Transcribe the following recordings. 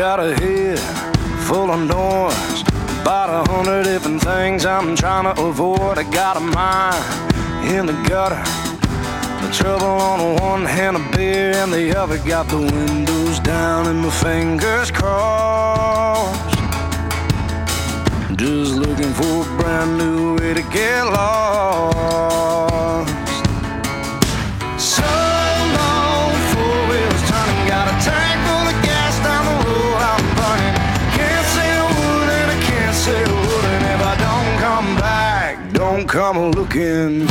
Got a head full of noise, about 100 different things I'm trying to avoid. I got a mind in the gutter, the trouble on one hand, a beer in the other. Got the windows down and my fingers crossed, just looking for a brand new way to get lost. So long, four wheels turning, got a tank full of gas down the road I'm burning. Can't say a word and I can't say a word, and if I don't come back, don't come looking.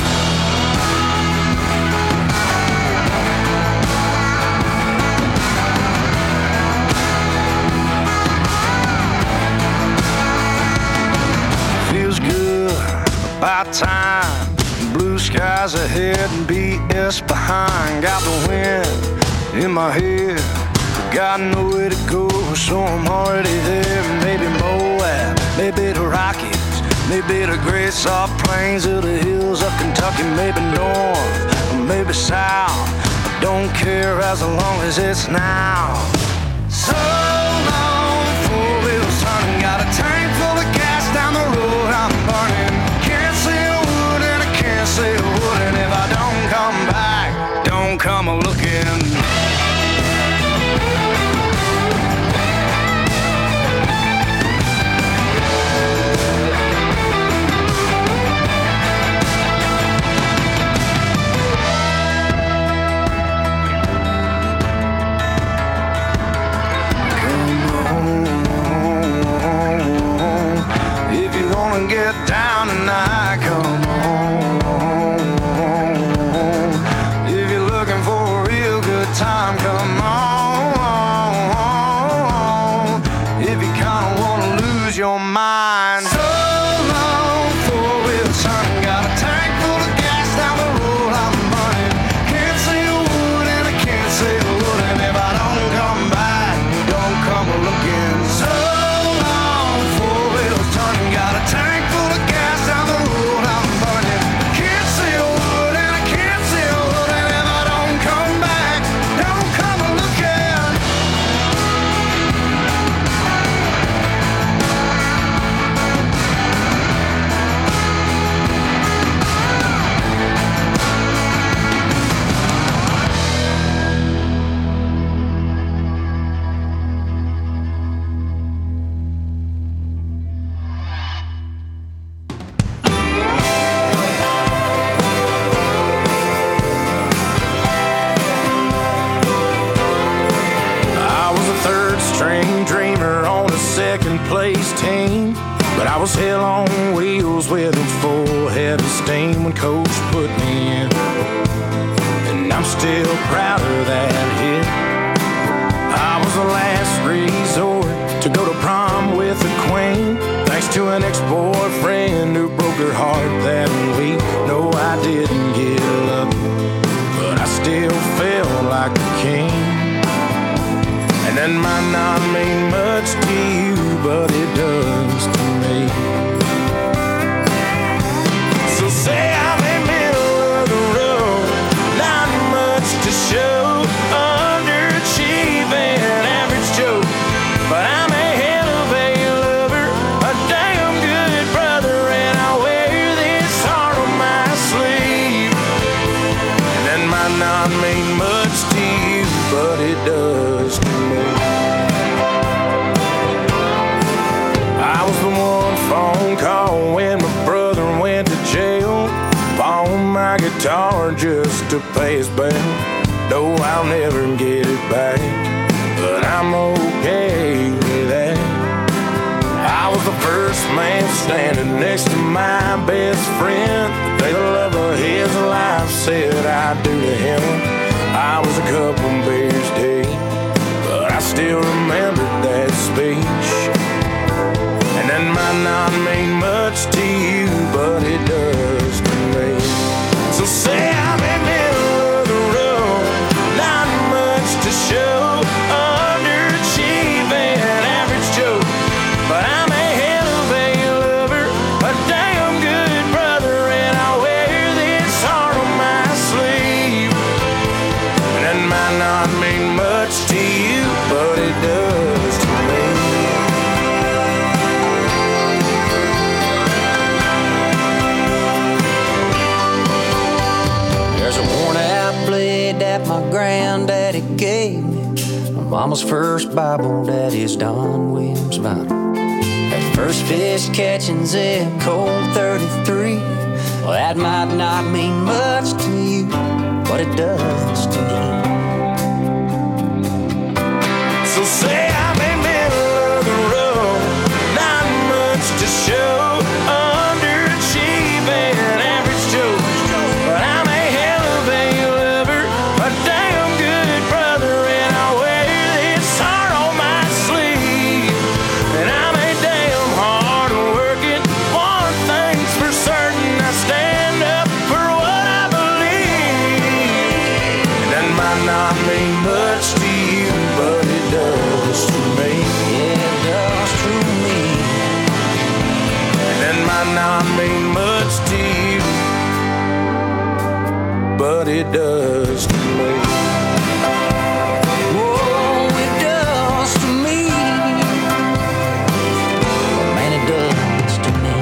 Feels good, about time. Blue skies ahead and BS behind. Got the wind in my head, got nowhere to go, so I'm already there. Maybe Moab, maybe the Rockies, maybe the great soft plains of the hills of Kentucky. Maybe north, or maybe south, I don't care as long as it's now. So long, four wheels turning, got a tank full of gas down the road I'm burning. Can't say a word and I can't say a word, and if I don't come back, don't come looking. Get down tonight, come on. If you're looking for a real good time, come on. If you kinda wanna lose your mind. So long, four wheels turning, got a tank full of gas down the road I'm burning. Can't say a word and I can't say a word, and if I don't come back, don't come looking. So long, four wheels turning, got a tank. Place team, but I was hell on wheels with a full head of steam when coach put me in, and I'm still proud of that hit. I was the last resort to go to prom with the queen, thanks to an ex-boyfriend who broke her heart that week. No, I didn't get lucky, but I still felt like a king. And that might not mean much to you, but it does to me. So say I'm in the middle of the road, not much to show, underachieving, average Joe, but I'm a hell of a lover, a damn good brother, and I wear this heart on my sleeve. And that might not mean much to you, but it does to me. I was the one phone call when my brother went to jail, pawned my guitar just to pay his bail. No, I'll never get it back, but I'm okay with that. I was the first man standing next to my best friend. The day the love of his life said I do to him. I was a couple beers deep, but I still remember that speech. And that might not mean much to you, but it does to me. So say I'm in the middle of the road, not much to show, underachieving, average Joe, but I'm a hell of a lover, a damn good brother, and I wear this heart that my granddaddy gave me. My mama's first Bible, daddy's Don Williams vinyl. That first fish catching zip code 33. Well, that might not mean much to you, but it does to me. So say I'm in the middle of the road, not much to show, underachieving average Joe, but I'm a hell of a lover, a damn good brother, and I wear this heart on my sleeve. And I'm a damn hard working, one thing's for certain, I stand up for what I believe. And that might not mean much to you, but it does to me. Yeah, it does to me. And that might not mean much to you, but it does to me. Oh, it does to me. Oh, man, it does to me.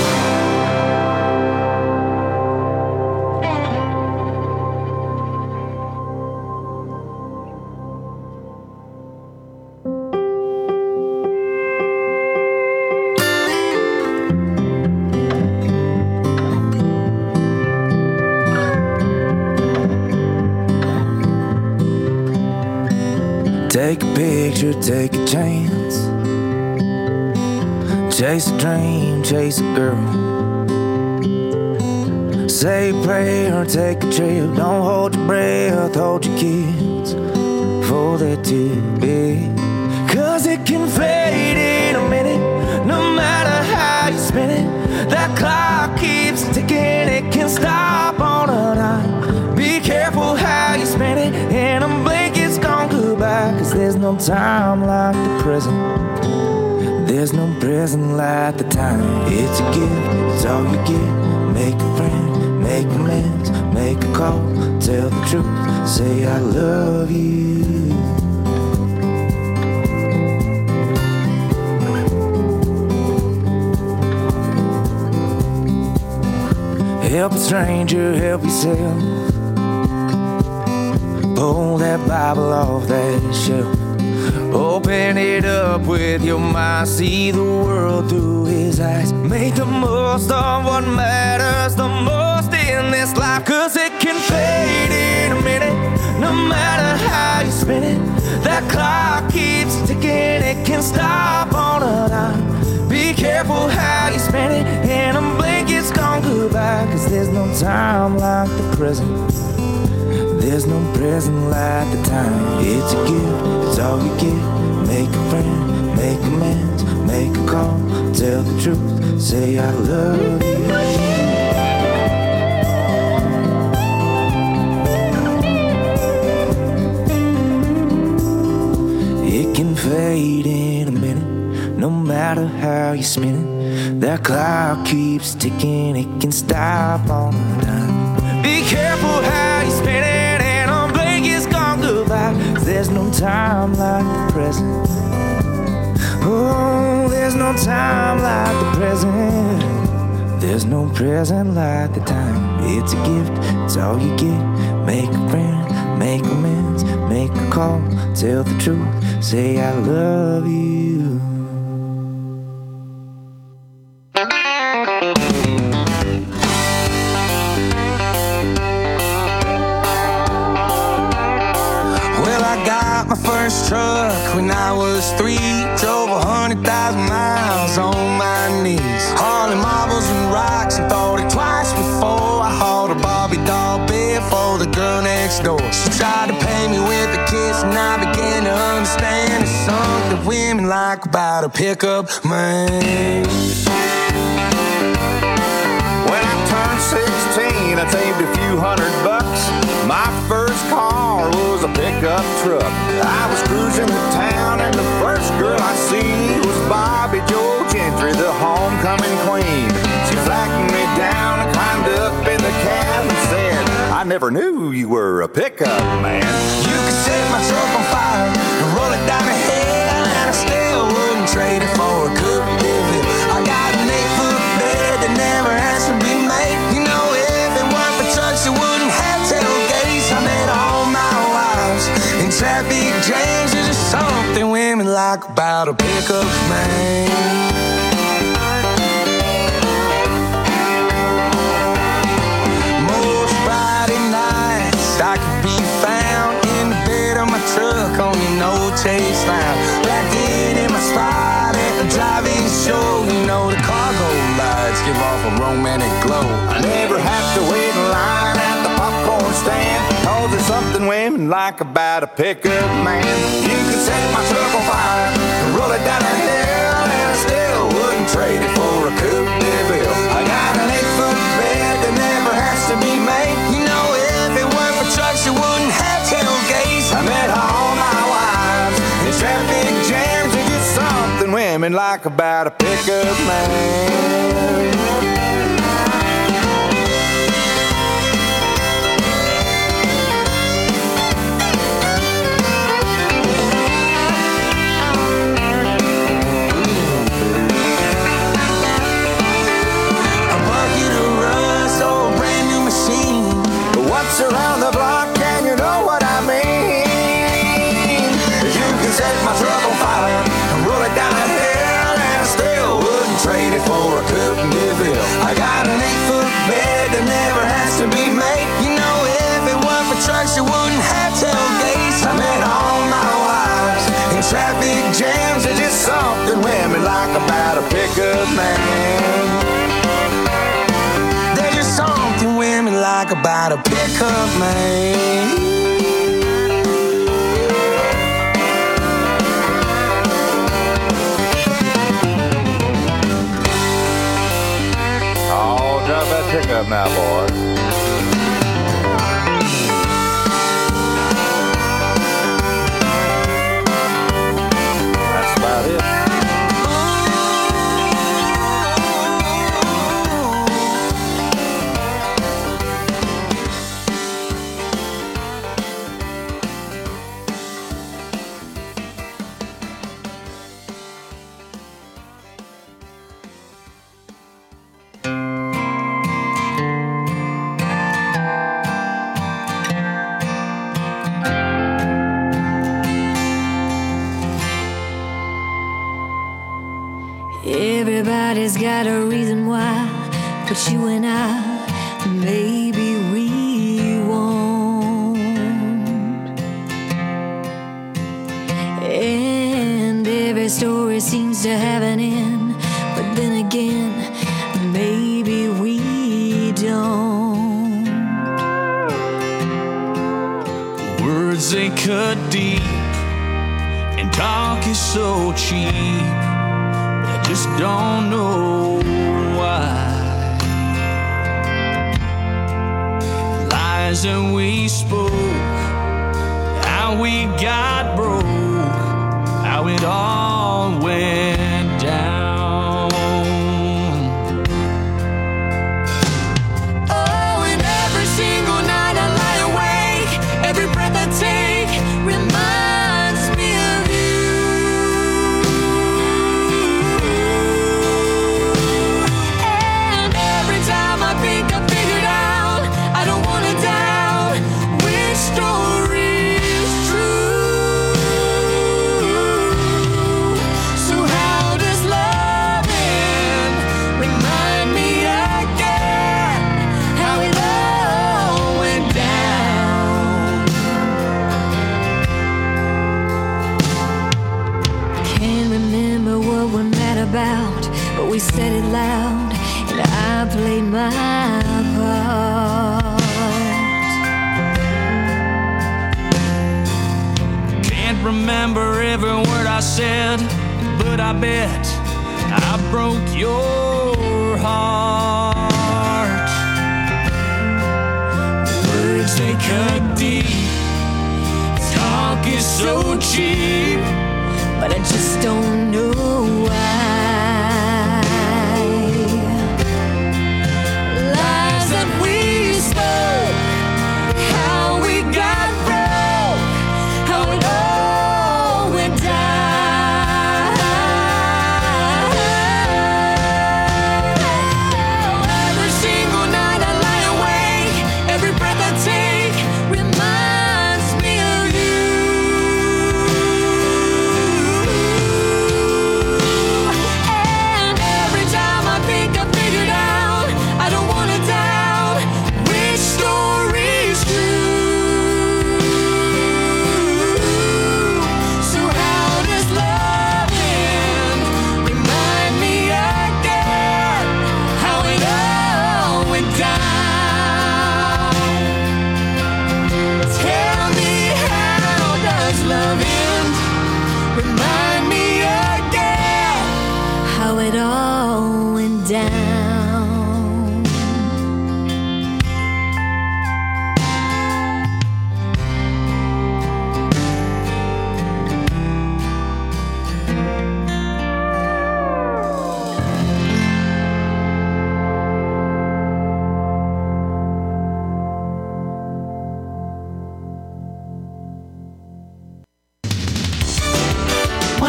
Take a picture, take a chance. Chase a dream, chase a girl. Say a prayer, take a trip. Don't hold your breath, hold your kids, for they're too big. Cause it can fade in a minute, no matter how you spin it. That clock keeps ticking, it can stop on a dime. Be careful how you spin it, and a blink it's gone goodbye. Cause there's no time like the present, there's no present like the time. It's a gift, it's all you get. Make a friend, make amends, make a call, tell the truth, say I love you. Help a stranger, help yourself. Pull that Bible off that shelf. Open it up with your mind. See the world through his eyes. Make the most of what matters the most in this life. Cause it can fade in a minute, no matter how you spin it. That clock keeps ticking, it can stop on a dime. Be careful how you spend it, and a blink it's gone goodbye. Cause there's no time like the present, there's no present like the time. It's a gift, it's all you get. Make a friend, make amends, make a call, tell the truth, say I love you. It can fade in a minute, no matter how you spin it. That clock keeps ticking, it can stop on a dime. Be careful how you spin it, and a blink is gone goodbye. There's no time like the present. Oh, there's no time like the present. There's no present like the time. It's a gift, it's all you get. Make a friend, make amends, make a call, tell the truth, say I love you. My first truck when I was 3, drove 100,000 miles on my knees, hauling marbles and rocks, and thought it twice before I hauled a Barbie doll bed for the girl next door. She tried to pay me with a kiss, and I began to understand there's something women like about a pickup man. When I turned 16, I saved a few $100. My first car was a pickup truck. I was cruising the town, and the first girl I seen was Bobby Joe Gentry, the homecoming queen. She flagged me down and climbed up in the cab and said, I never knew you were a pickup man. You could set my truck on fire and roll it down the hill, and I still wouldn't trade it for a Cookville. I got an 8-foot bed that never has to be made. You know, if it weren't for trucks, it wouldn't have tailgates. I made all my like about a pickup man. Most Friday nights I could be found in the bed of my truck on the no-taste line, blacked in my spot at the drive-in show. You know the cargo lights give off a romantic glow. I never have to wait in line at the popcorn stand, cause there's something women like about a pickup man. You could set my truck on fire and roll it down a hill, and I still wouldn't trade it for a coupe de ville. I got an 8-foot bed that never has to be made. You know, if it weren't for trucks, you wouldn't have tailgates. I met all my wives in traffic jams, and just something women like about a pickup man. Around the block, and you know what I mean. You can set my truck on fire and roll it down a hill, and I still wouldn't trade it for a coupe de ville. I got an 8-foot bed that never has to be made. You know, if it weren't for trucks, you wouldn't have tailgates. I met all my wives in traffic jams, and just something women like about a pickup man. Something women like about a pickup man. Oh, drive that pickup now, boys. That's about it. Everybody's got a reason why, but you and I, maybe we won't. And every story seems to have an end, but then again, maybe we don't. Words they cut deep, and talk is so cheap. Just don't know why. Lies that we spoke, how we got broke, how it all went down. Oh, and every single night I lie awake, every breath I take reminds me of you. About, but we said it loud, and I played my part. Can't remember every word I said, but I bet I broke your heart. Words they cut deep, talk is so cheap, but I just don't know why. Lies that we spoke, how we got broke, how it all went down. Every single night I lie awake, every breath I take reminds me of you.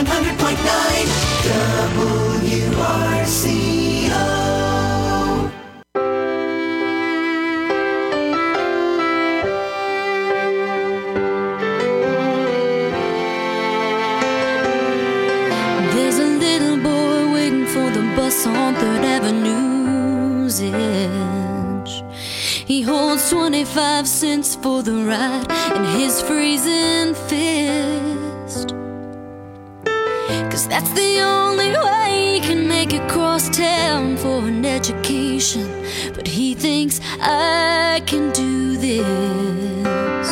100.9 WRCO. There's a little boy waiting for the bus on 3rd Avenue's edge. He holds 25 cents for the ride in his freezing fist. 'Cause that's the only way he can make it cross town for an education. But he thinks I can do this.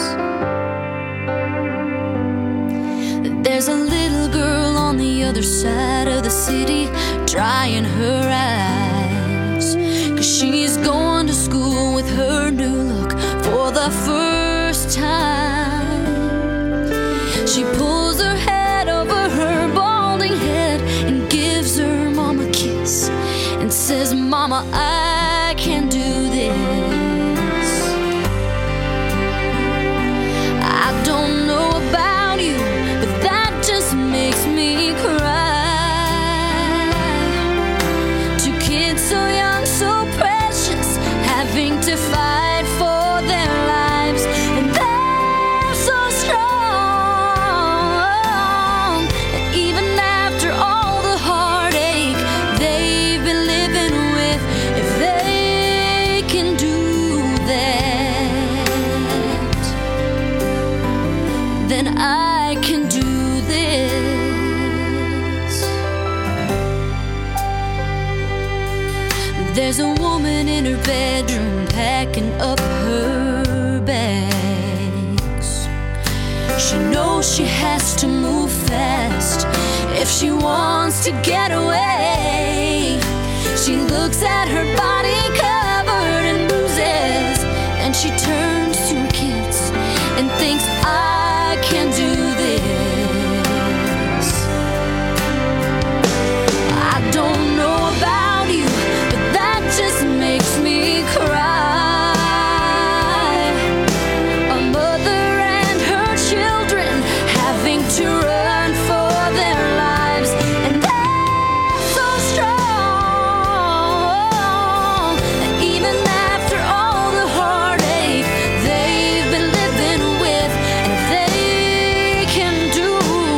There's a little girl on the other side of the city drying her eyes, 'cause she's going to school with her new look for the first time. She pulls her head over her balding head and gives her mom a kiss and says, "Mama, I can do this." I don't know about you, but that just makes me cry. Two kids so young, so precious, having to fight for their lives, and they're so strong. And even after all the heartache they've been living with, if they can do that, then I can do this. There's a woman in her bedroom packing up her bags. She knows she has to move fast if she wants to get away. She looks at her body covered in bruises, and she turns to her kids and thinks, I can do this. I don't know about you, but that just makes me cry. A mother and her children having to run for their lives, and they're so strong. And even after all the heartache they've been living with, and if they can do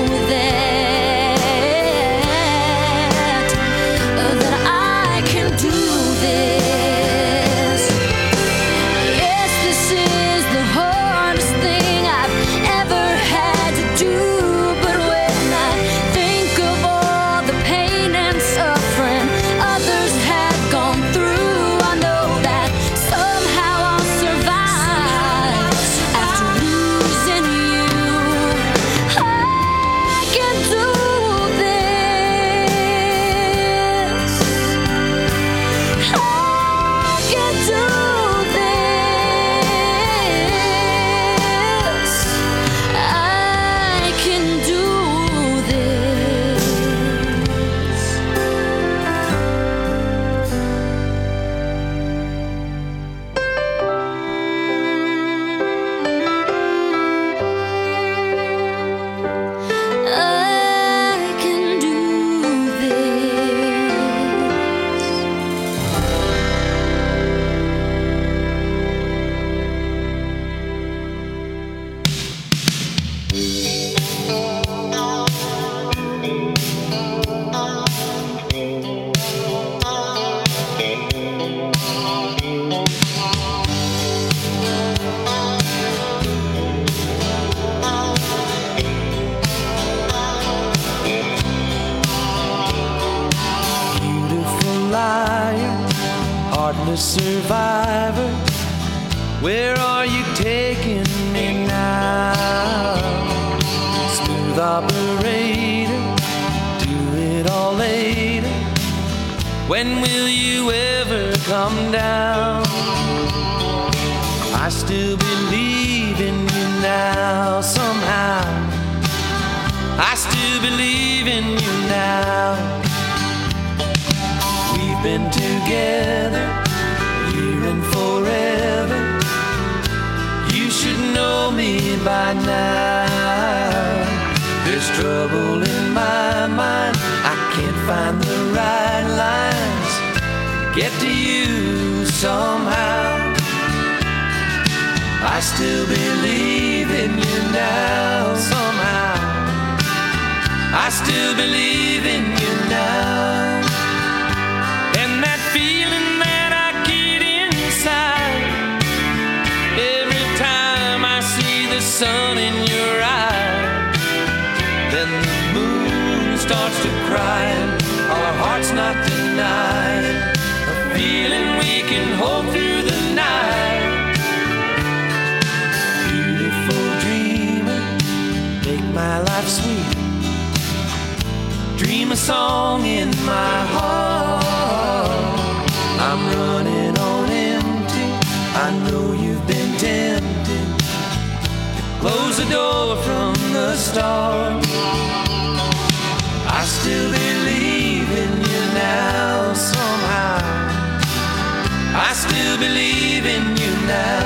that, then I can do this. Yes, this is the hardest thing I've ever had to do, but when I think of all the pain and suffering others have gone through, I know that somehow I'll survive after losing you. I can do this. I can do this. I can do this. I can do Beautiful liar, heartless survivor, where are you taking me now? Smooth operator, do it all later. When will you ever come down? I still believe in you now somehow. I still believe in you now. We've been together here and forever. You should know me by now. There's There's trouble in my mind. I can't find the right lines to get to you somehow. I still believe in you now somehow. I still believe in you now. And that feeling that I get inside every time I see the sun in your eyes, then the moon starts to cry and our hearts not denying a feeling we can hold through the night. Beautiful dreamer, make my life sweet. Dream a song in my heart. I'm running on empty. I know you've been tempted to close the door from the start. I still believe in you now somehow. I still believe in you now.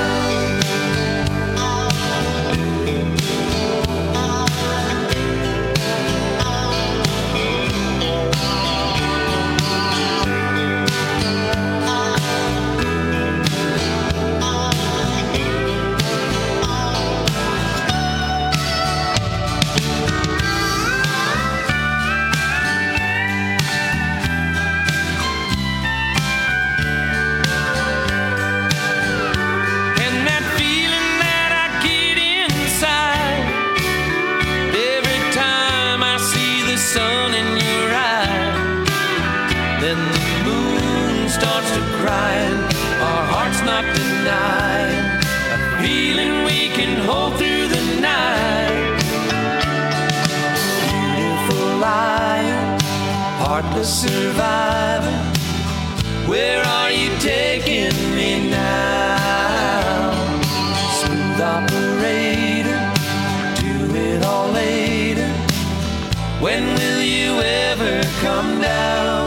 Survivor, where are you taking me now? Smooth operator, do it all later. When will you ever come down?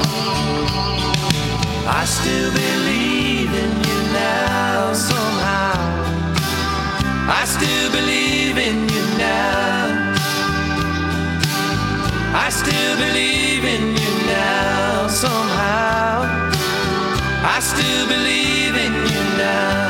I still believe in you now somehow. I still believe in you now. I still believe in you now somehow. I still believe in you now.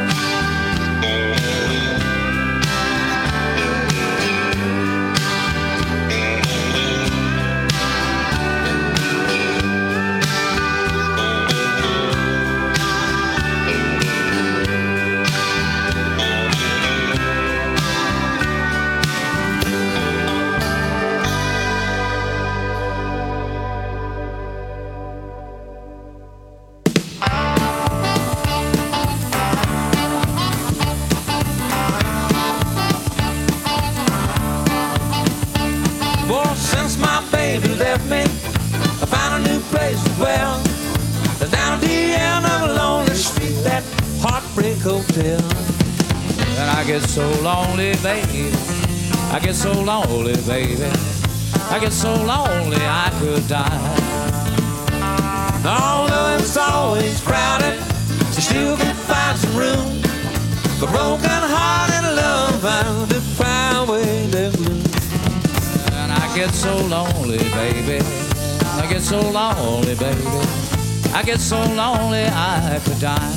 Hotel. And I get so lonely, baby. I get so lonely, baby. I get so lonely I could die. Although it's always crowded, you still can find some room for broken-hearted love and the highway that blues. And I get so lonely, baby. I get so lonely, baby. I get so lonely I could die.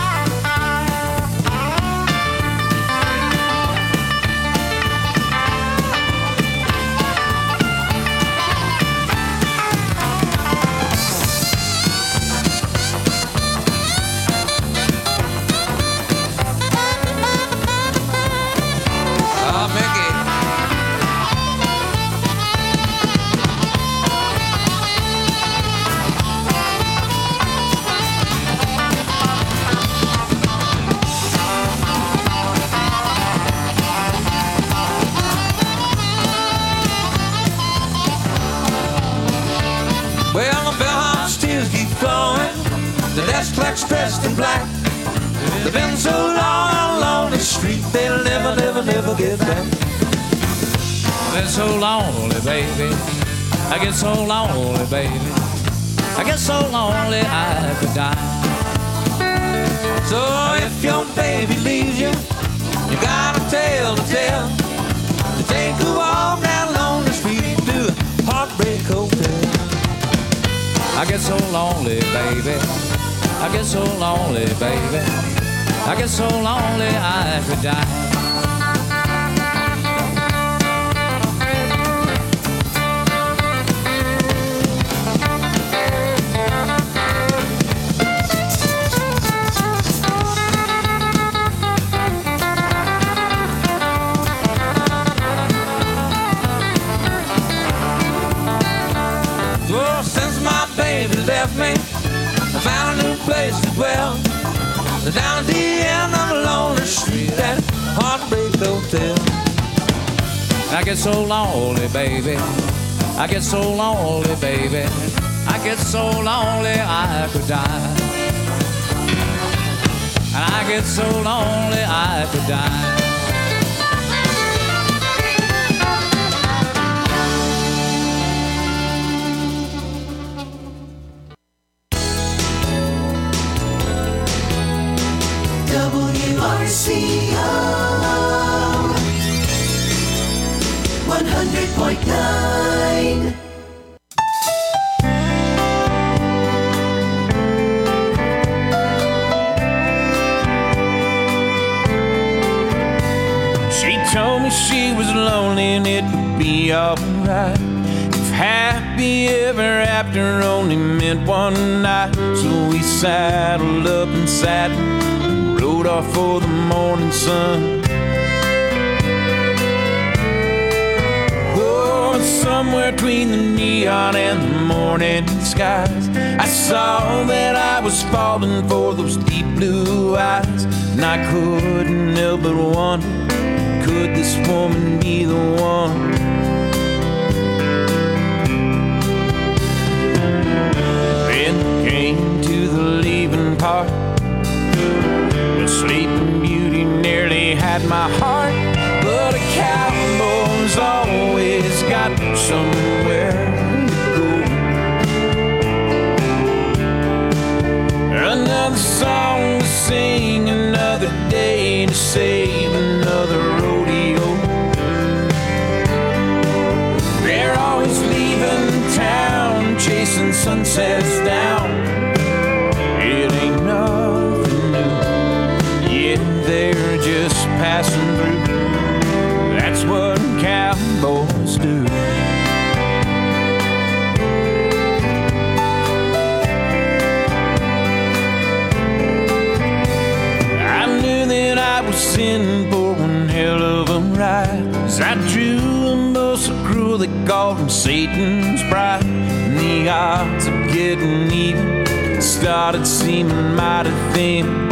Dressed in black, they've been so long along the street, they'll never, never, never get back. I've been so lonely, baby. I get so lonely, baby. I get so lonely I could die. So if your baby leaves you, you got a tale to tell. To take a walk down lonely lonely, baby. I get so lonely, baby. I get so lonely I could die. Well, since my baby left me, I found a new place to dwell. Down at the end of a lonely street at Heartbreak Hotel. I get so lonely, baby. I get so lonely, baby. I get so lonely I could die. And I get so lonely I could die. WRCO 100.9. She told me she was lonely and it would be alright if happy ever after only meant one night. So we saddled up and sat and rode off for the morning sun. Oh, somewhere between the neon and the morning skies, I saw that I was falling for those deep blue eyes. And I couldn't help but wonder, could this woman be the one? Then came to the leaving part. The Sleeping Beauty nearly had my heart, but a cowboy's always got somewhere to go. Another song to sing, another day to save, another rodeo. They're always leaving town, chasing sunsets down. It ain't nothing new, yeah, they're just passing through. That's what cowboys do. I knew that I was in for one hell of a ride, as I drew a bow so cruel they called him Satan's bride. And the odds of getting even started seeming mighty thin.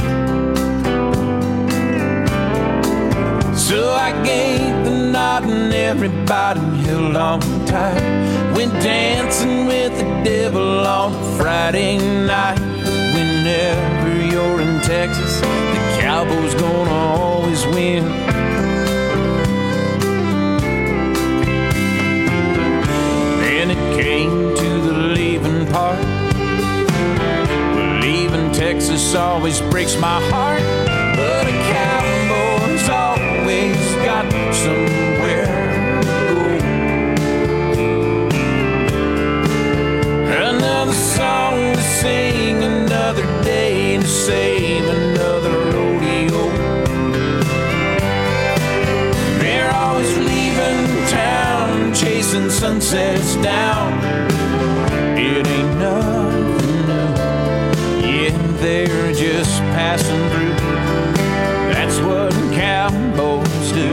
So I gave the nod and everybody held on tight. Went dancing with the devil on a Friday night. Whenever you're in Texas, the cowboy's gonna always win. Then it came to the leaving part. Well, leaving Texas always breaks my heart, but a cowboy's always got somewhere to go. Another song to sing, another day to save, another rodeo. They're always leaving town, chasing sunsets down. It ain't nothing new, yeah, they're just passing through. That's what cowboys do.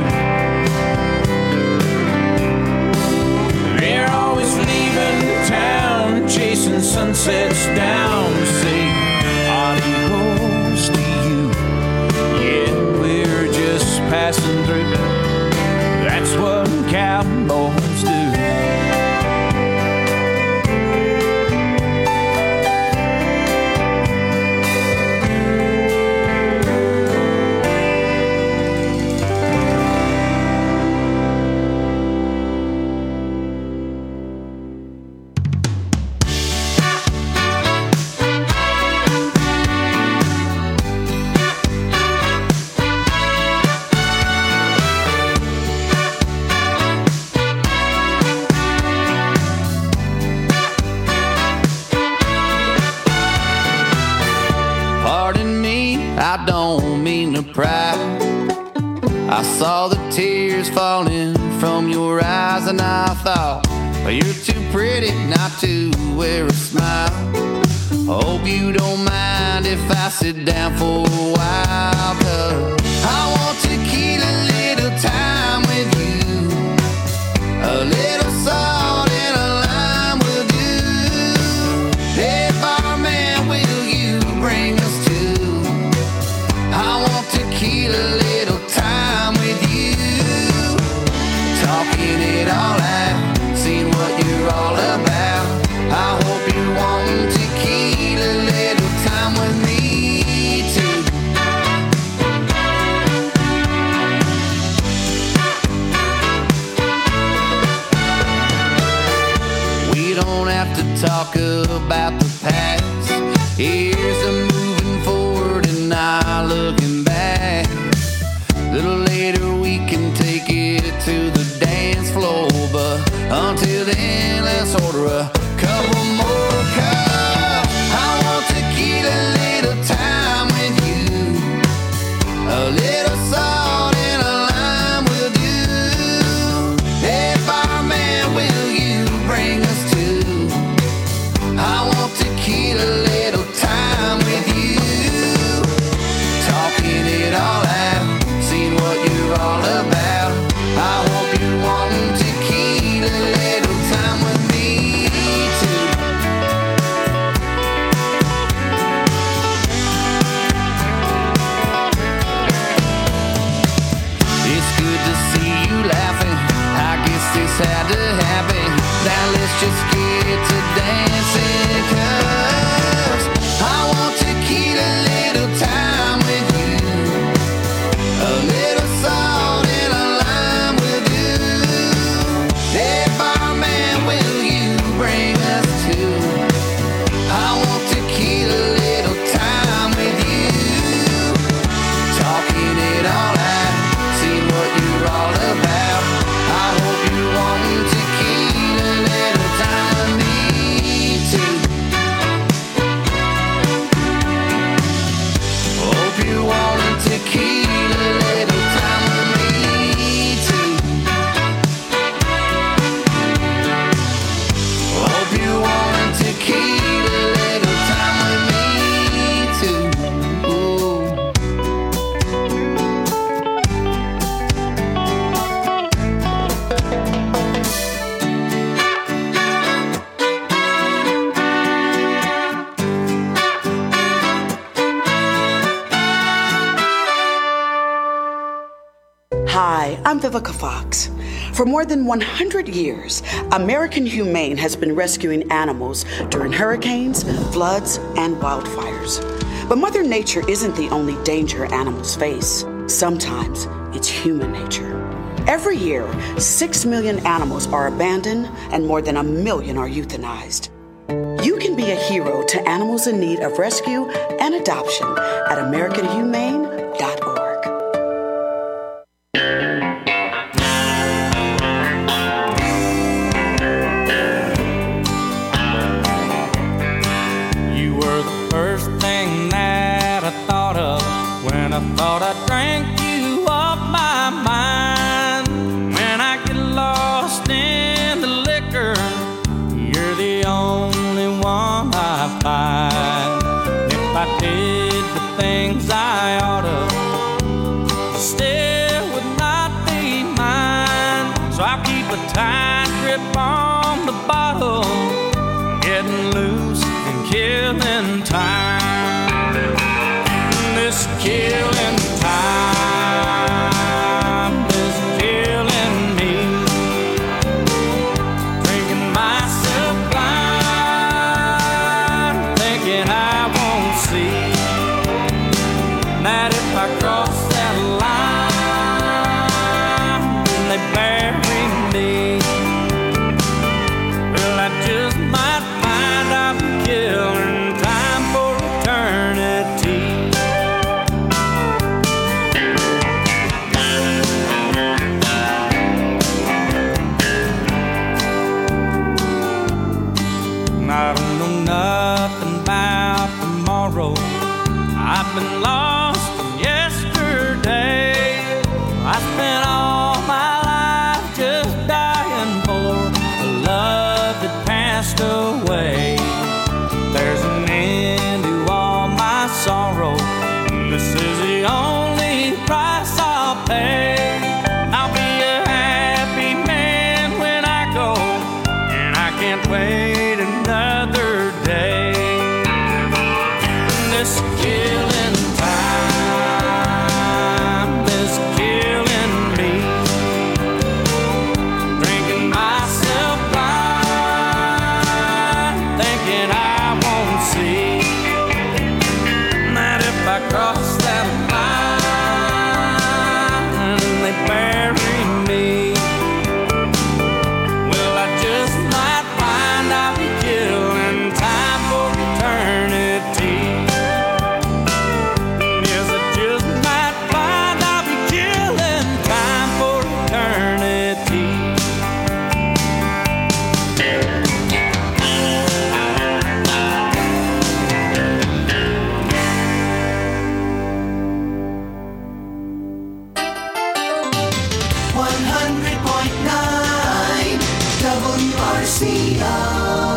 They're always leaving town, chasing sunsets down to say adios to you. Yeah, we're just passing through. That's what cowboys do. I saw the tears falling from your eyes and I thought, you're too pretty not to wear a smile. Hope you don't mind if I sit down for a while, 'cause I want to keep a little time with you. A little salt and a lime will do. Hey barman, will you bring us to? I want to keep a little time with you. Talking it all out, seeing what you're all about. I hope you want to keep a little time with me too. We don't have to talk about the past. Here's a moving forward and not looking back. A little later we can take it to the dance floor, but until then let's order a couple more cups. I want to keep a little time with you. A little salt and a lime will do. Hey barman, will you bring us to? I want to keep a little time with you. Talking it all out, seeing what you're all about. I hope you want to keep a little time with me too. It's good to see you laughing. I guess this had to happen. Now let's just get to dancing, 'cause I want to keep a little time with you. A little salt and a lime will do. Hey barman, will you bring us to? I want to keep a little time with you. Talking it all out, seeing what you're all about. I hope you want to keep a little time with me too. Hope you want to keep a little time with me too. Hope you want to keep a little time with me too. Ooh. Hi, I'm Vivica Fox. For more than 100 years, American Humane has been rescuing animals during hurricanes, floods, and wildfires. But Mother Nature isn't the only danger animals face. Sometimes it's human nature. Every year, 6 million animals are abandoned and more than 1 million are euthanized. You can be a hero to animals in need of rescue and adoption at AmericanHumane.org. You were the first thing that I thought of when I thought I drank you off my mind. When I get lost in the liquor, you're the only one I find. If I did the things I ought to, still would not be mine. So I keep a tight grip on the bottle, getting loose and killing time. This killing time is killing me. Drinking myself blind, thinking I won't see that if I cross that line, they bury me. Well, I just might find I'm killing time for a I spent all my life just dying for a love that passed away. There's an end to all my sorrow. This is the only price I'll pay. I'll be a happy man when I go, and I can't wait another day. This killing time is killing me. Drinking myself blind, thinking I won't see that if I cross that line and they bury me, well, I just might find I'll be killing time for eternity. Yes, I just might find I'll be killing time for eternity. WRCO.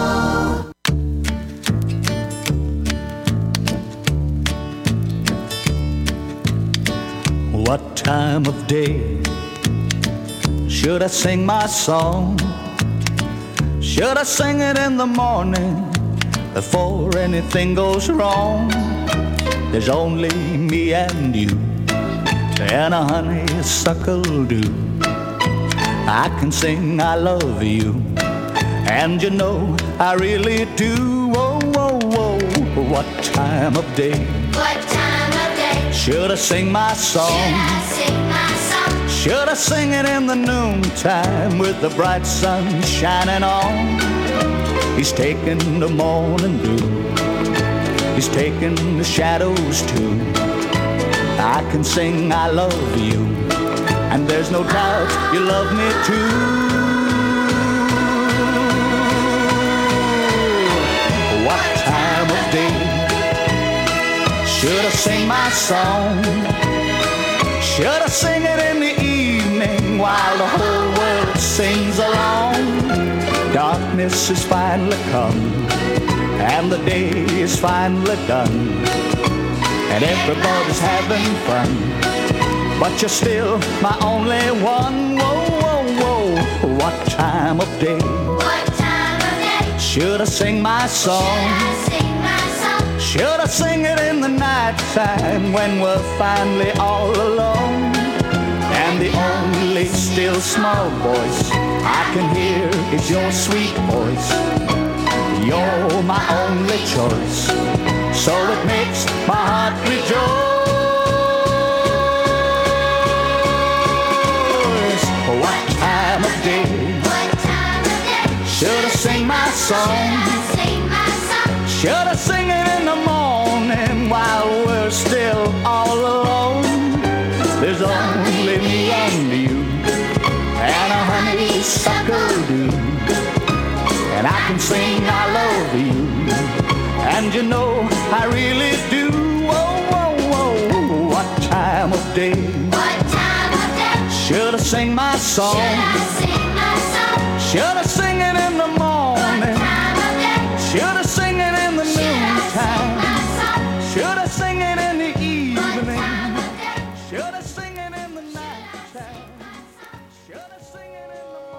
What time of day should I sing my song? Should I sing it in the morning before anything goes wrong? There's only me and you and a honeysuckle dew. I can sing I love you, and you know I really do. Whoa, whoa, whoa. What time of day? What time of day Should I sing my song? should I sing my song? Should I sing it in the noontime with the bright sun shining on? He's taking the morning dew, he's taking the shadows too. I can sing I love you, and there's no doubt you love me too. What time of day should I sing my song? Should I sing it in the evening while the whole world sings along? Darkness is finally come, and the day is finally done, and everybody's having fun, but you're still my only one. Whoa, whoa, whoa. What time of day What time of day should I sing my song? should I sing my song? Should I sing it in the night time when we're finally all alone, and the only still small voice I can hear is your sweet voice? You're my only choice, so it makes my heart rejoice. What time of day What time of day should I sing my song? should I sing my song? Should I sing it in the morning while we're still all alone? There's only me and you and a honeysuckle dew, and I can sing I love you, and you know I really do. Whoa, whoa, whoa. What time of day What time of day should I sing my song? should I sing my song? Should I sing it in the What morning? time of day Should I sing it in the should I sing noontime? my song? Should I sing it in the What evening? time of day Should I sing it in the nighttime? Should I sing it in the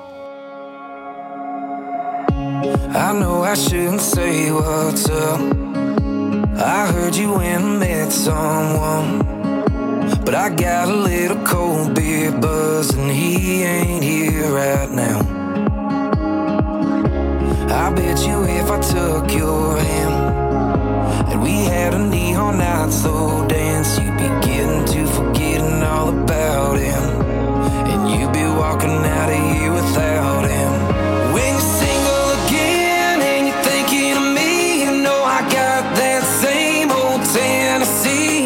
morning? I know I shouldn't say what's up. I heard you went and met someone, but I got a little cold beer buzz, and he ain't here right now. I bet you if I took your hand and we had a neon night slow dance, you'd be getting to forgetting all about him, and you'd be walking out of here without him. When you're single again and you're thinking of me, you know I got that same old Tennessee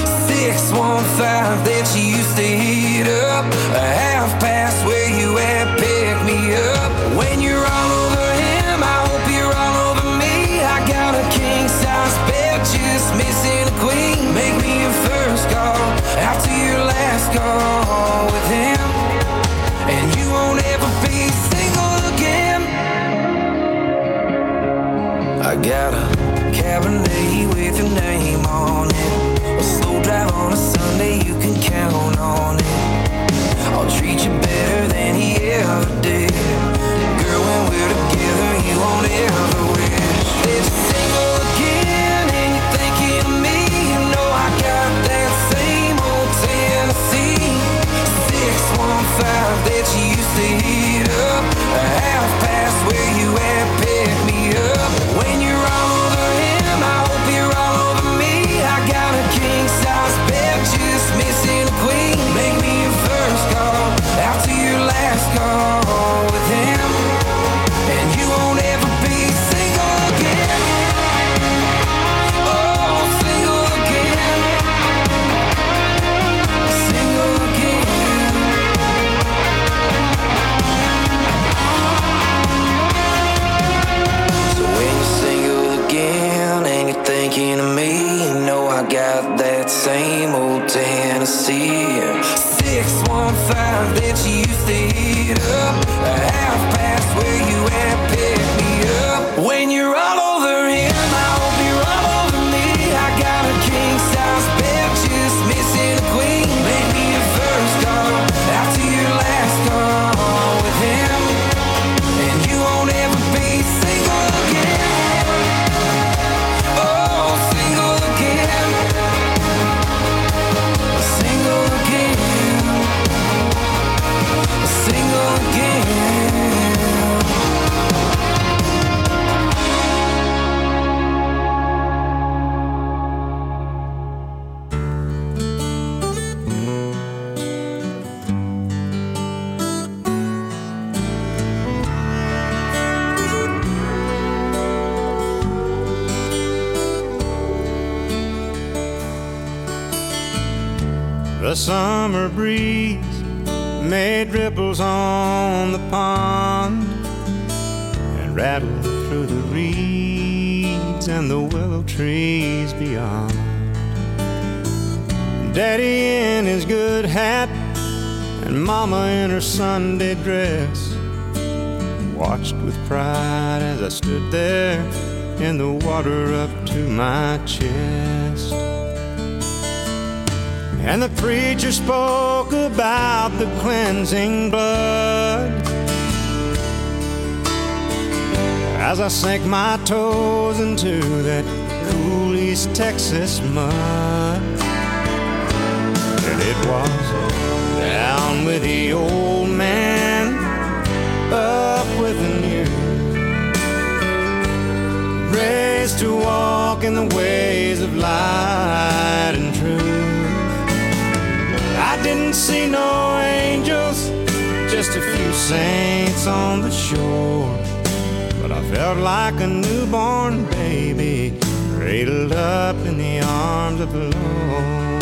615 that you used to heat up, a half past where you had picked me up. When you're all over him, I hope you're all over me. I got a king-size bed, just missing a queen. Make me your first call after your last call. Got a Cabernet with your name on it. A slow drive on a Sunday, you can count on it. I'll treat you better than he ever did. Girl, when we're together, you won't ever wish that you're single again and you're thinking of me. You know I got that same old Tennessee 615 that you used to heat up. A half past where you at, pick me up. When you're all over him, I hope you're all over me. I got a king-size bed, just missing a queen. Make me your first call, after your last call with him, and you won't ever be single again. Oh, single again. Single again. So when you're single again and you're thinking of me, you know I got that same old Tennessee 615 that you used to heat up. A half past where you at, pick me up. When you're all over him, I hope you're all over me. I got a king-size bed, just missing a queen. Make me your first call, after your last call with him, and you won't ever be single again. Oh, single again. Single again. Single again. The summer breeze made ripples on the pond and rattled through the reeds and the willow trees beyond. Daddy in his good hat and Mama in her Sunday dress watched with pride as I stood there in the water up to my chest. And the preacher spoke about the cleansing blood as I sank my toes into that cool East Texas mud. And it was down with the old man, up with the new, raised to walk in the ways of light and truth. I didn't see no angels, just a few saints on the shore. But I felt like a newborn baby, cradled up in the arms of the Lord.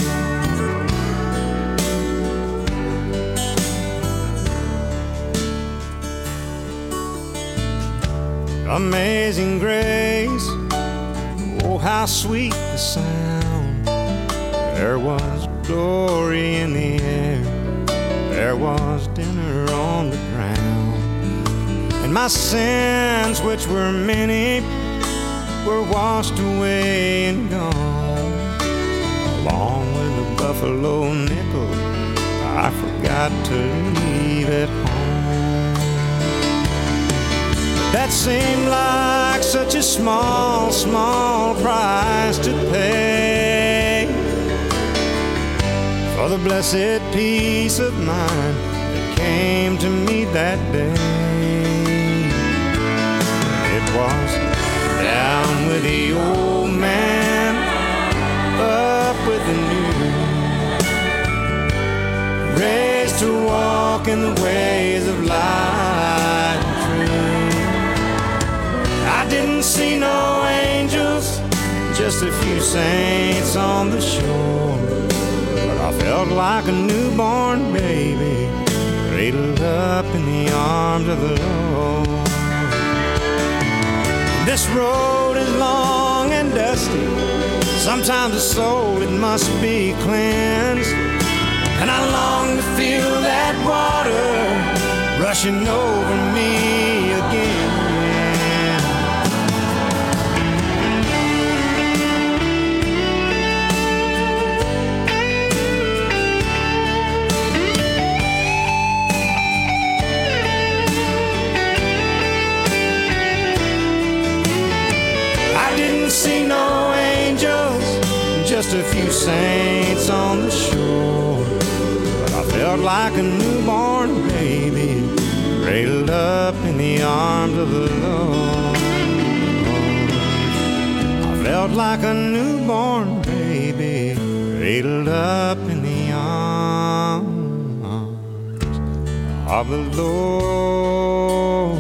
Amazing grace, oh how sweet the sound. There was glory in the air, there was dinner on the ground, and my sins, which were many, were washed away and gone. Along with the buffalo nickel I forgot to leave at home. That seemed like such a small, small price to pay for the blessed peace of mind that came to me that day. It was down with the old man, up with the new, raised to walk in the ways of light and truth. I didn't see no angels, just a few saints on the shore. I felt like a newborn baby, cradled up in the arms of the Lord. This road is long and dusty, sometimes the soul, it must be cleansed. And I long to feel that water rushing over me again. few saints on the shore, but I felt like a newborn baby, cradled up in the arms of the Lord. I felt like a newborn baby, cradled up in the arms of the Lord.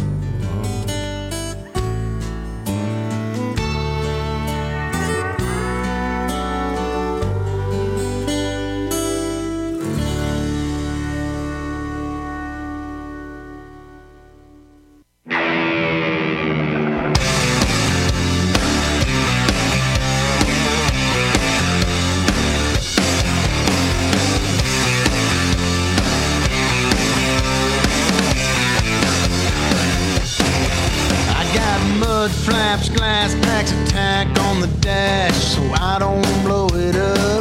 Mud flaps, glass packs attack on the dash so I don't blow it up.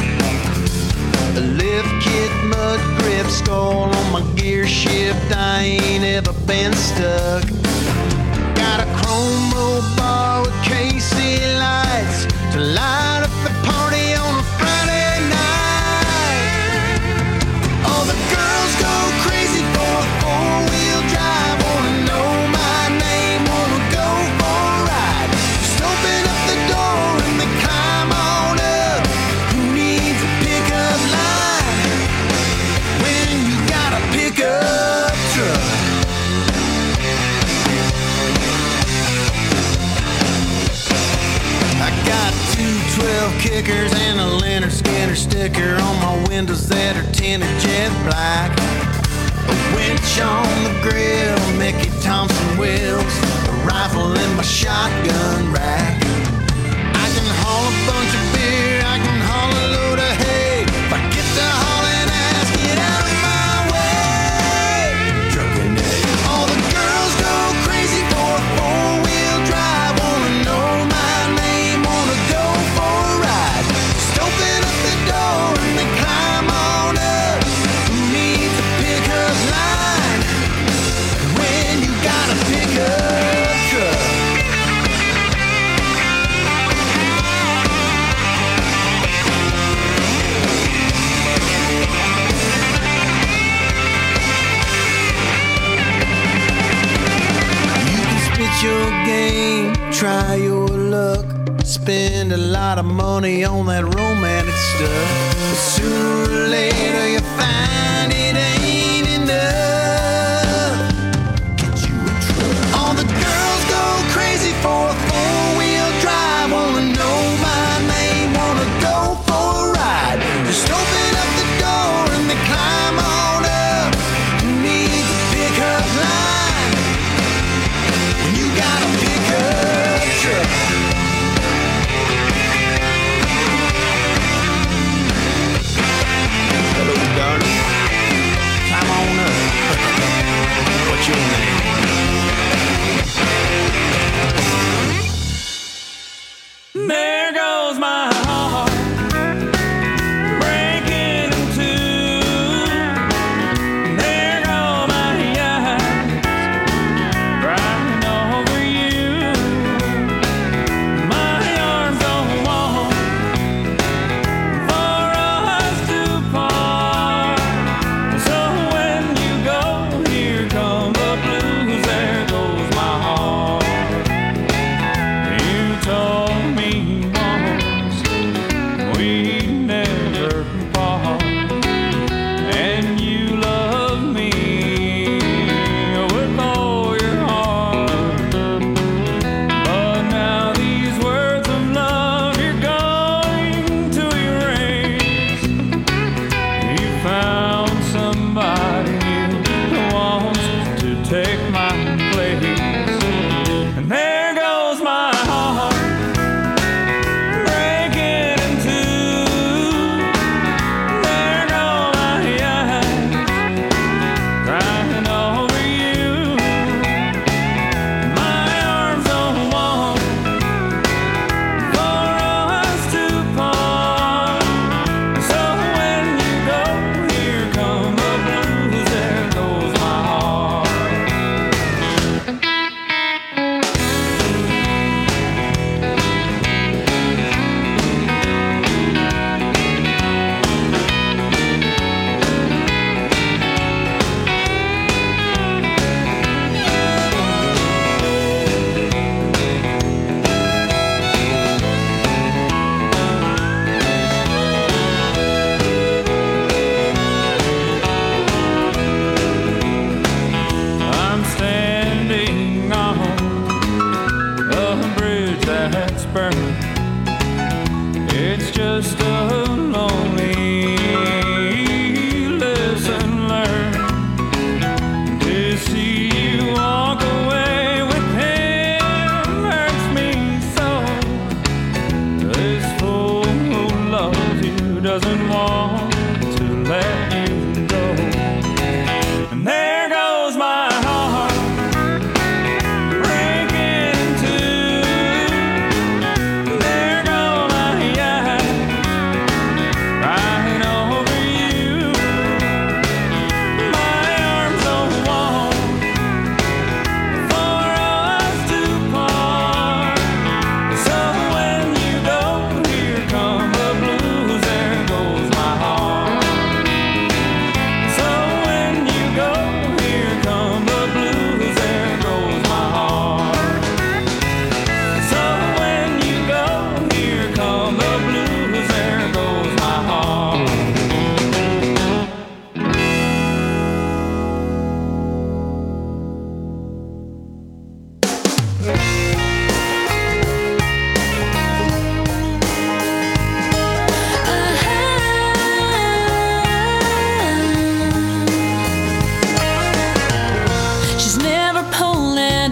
A lift kit, mud grip, skull on my gear shift, I ain't ever been stuck. Got a chrome roll bar with KC lights to light up the party on a Friday night. All the girls go crazy for a four-wheel drive, wanna know my name, wanna go for a ride. Just open up the door and they climb on up. Who needs a pickup line when you got a pickup truck? I got two 12 kickers and a Leonard Skinner sticker on my windows that are tinted jet black. A winch on the grill, Mickey Thompson wheels, a rifle in my shotgun rack. I can haul a bunch of beer, I can haul a load of hay. If I get to hauling ass, get out of my way. All the girls go crazy for a four-wheel drive, wanna know my name, wanna go for a ride. Just open up the door and they climb on up. Who needs a pickup line when you got a pickup truck? You can spit your game, try your luck, spend a lot of money on that romantic stuff, but sooner or later you find it ain't enough. Get you a truck. All the girls go crazy for a four-wheel drive, wanna know my name, wanna go for a ride. Just open up the door and they climb on up. Who needs a pickup line when you got a pickup truck? Hello, darling.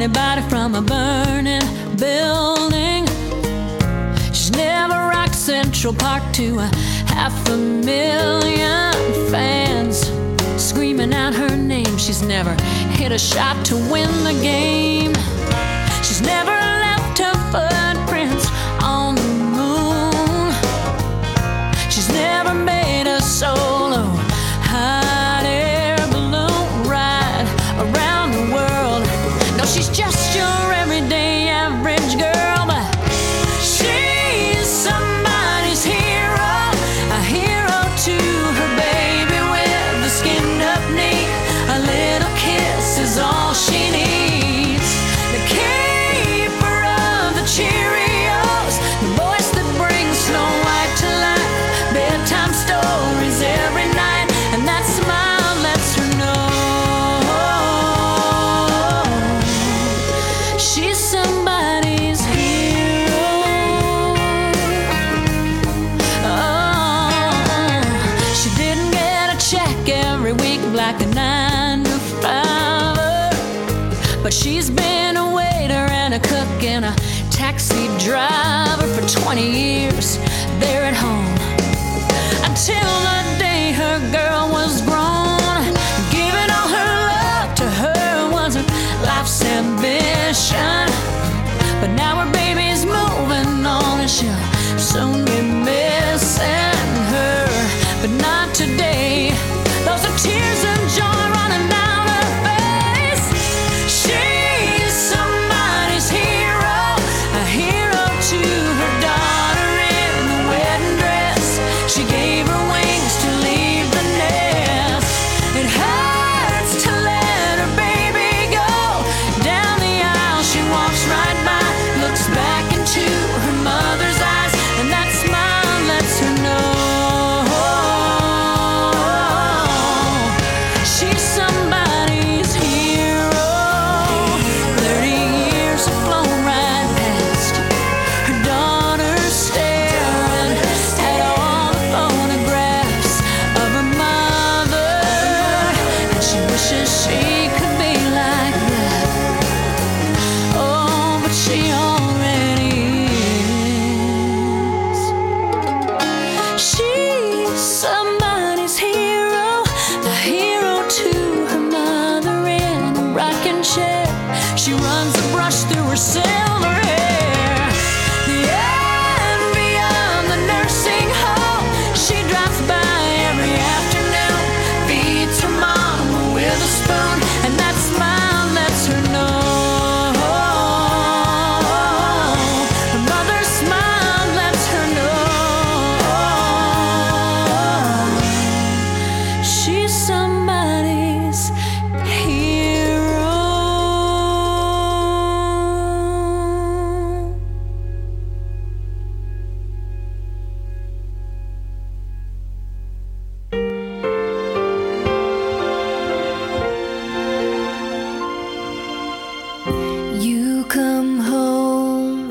anybody from a burning building. She's never rocked Central Park to a 500,000 fans screaming out her name. She's never hit a shot to win the game. She's never left her footprints on the moon. She's never made a solo hot air balloon ride around the world. No, she's just your everyday average girl, but she's somebody's hero, a hero to her baby with a skinned up knee. A little kiss is all she needs. The keeper of the Cheerios, the voice that brings Snow White to life, bedtime stories every night, and that smile lets her know she's somebody's hero. Oh, she didn't get a check every week like a 9-to-5er, but she's been a waiter and a cook and a taxi driver for 20 years there at home, until the day her girl was grown. Giving all her love to her was her life's ambition, but now her baby's moving on and she'll soon be missing her. But not today. Those are tears of joy running down her face. She's somebody's hero, a hero to her daughter in the wedding dress. She gave her wings to leave the nest. It hurts to let her baby go. Down the aisle she walks right by, looks back into her mother's eyes, and that smile lets her know she's somebody's hero. 30 years have flown right past, her daughter staring at all the photographs of her mother, and she wishes she could be like that. Oh, but she already is. She's somebody's hero, a hero to her mother in a rocking chair. She runs a brush through her silver hair. The envy of the nursing home. She drops by every afternoon, feeds her mama with a spoon, and that smile lets her know her mother's smile lets her know she's somebody's hero. You come home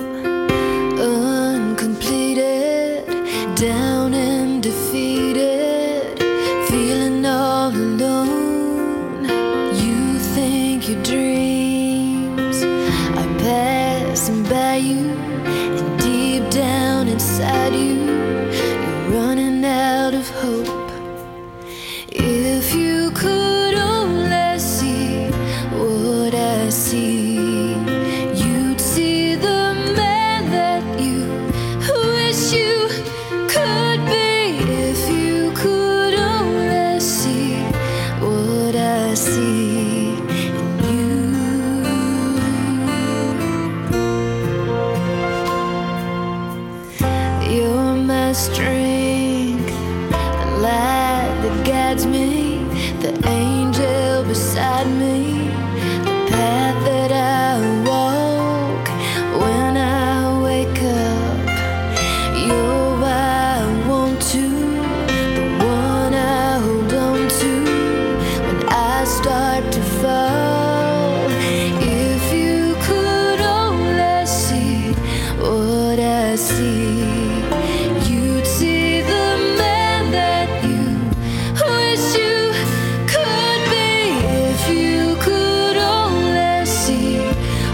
uncompleted, down and defeated, feeling all alone. You think your dreams are passing by you, and deep down inside you, you're running out of hope. If you could only see what I see, you'd see the man that you wish you could be. If you could only see what I see in you. You're my strength, the light that guides me, the angel beside me, the path that I walk when I wake up. You're why I want to, the one I hold on to when I start to fall. If you could only see what I see, you'd see the man that you wish you could be. If you could only see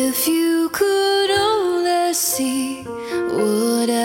If you